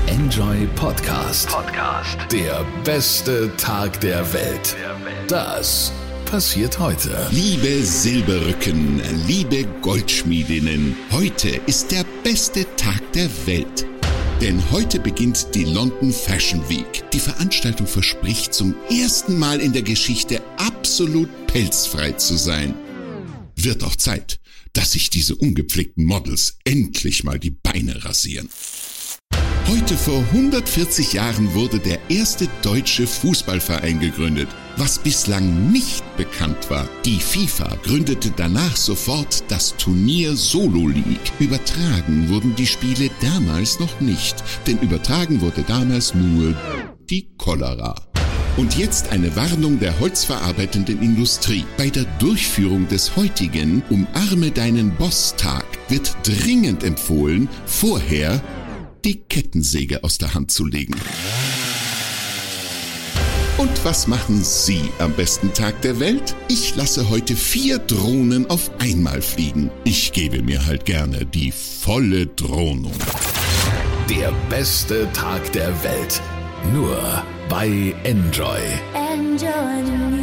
Enjoy Podcast. Der beste Tag der Welt. Das passiert heute. Liebe Silberrücken, liebe Goldschmiedinnen, heute ist der beste Tag der Welt. Denn heute beginnt die London Fashion Week. Die Veranstaltung verspricht zum ersten Mal in der Geschichte absolut pelzfrei zu sein. Wird auch Zeit, dass sich diese ungepflegten Models endlich mal die Beine rasieren. Heute vor 140 Jahren wurde der erste deutsche Fußballverein gegründet, was bislang nicht bekannt war. Die FIFA gründete danach sofort das Turnier Solo League. Übertragen wurden die Spiele damals noch nicht, denn übertragen wurde damals nur die Cholera. Und jetzt eine Warnung der holzverarbeitenden Industrie. Bei der Durchführung des heutigen Umarme deinen Boss-Tag wird dringend empfohlen, vorher die Kettensäge aus der Hand zu legen. Und was machen Sie am besten Tag der Welt? Ich lasse heute 4 Drohnen auf einmal fliegen. Ich gebe mir halt gerne die volle Drohnung. Der beste Tag der Welt. Nur bei Enjoy. Enjoy the music.